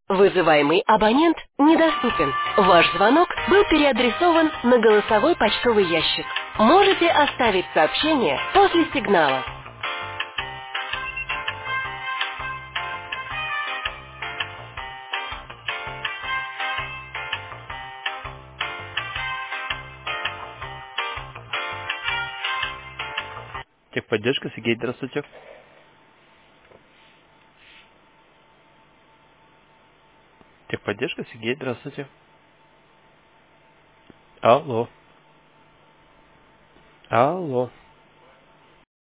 Вызываемый абонент недоступен. Ваш звонок был переадресован на голосовой почтовый ящик. Можете оставить сообщение после сигнала. Техподдержка, Сергей, здравствуйте. Техподдержка, Сергей, здравствуйте. Алло. Алло.